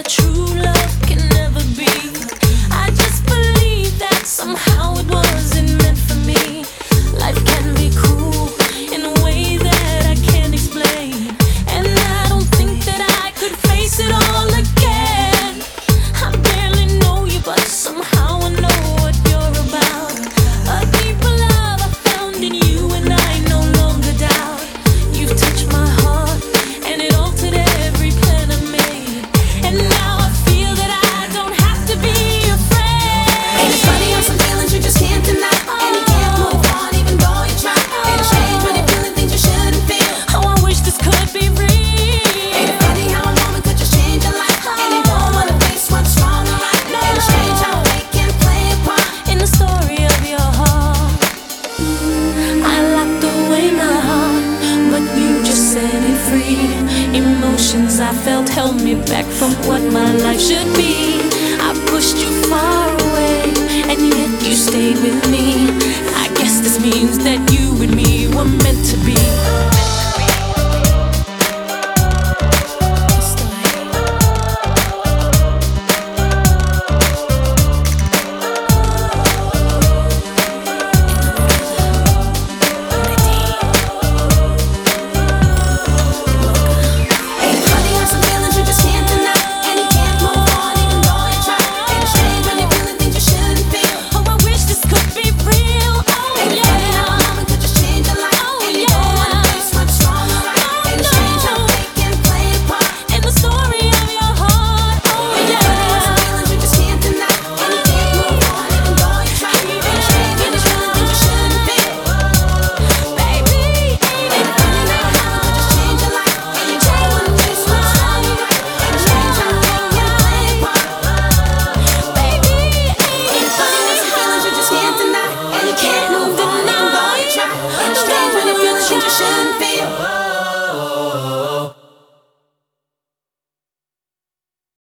true love can never be. I just believe that somehow it wasn't meant for me. Life can be cruel in a way that I can't explain, and I don't think that I could face it all again. I barely know you, but somehow I know what you're about. A deeper love I found in you, and I no longer doubt. You've touched my heart, and it altered every plan I made. And now I feel that I don't have to be afraid. And it's funny how some feelings you just can't deny, and you can't move on even though you try. And it's strange when you're feeling things you shouldn't feel. Oh, I wish this could be real. Ain't it funny how a moment could just change your life, and you don't wanna face what's wrong or right. And it's strange how fate can play a part In the story of your heart, I locked away my heart, but you just set it free. Emotions I felt held me back from what my life should be. I pushed you far away, and yet you stayed with me. I guess this means that you and me were meant to be.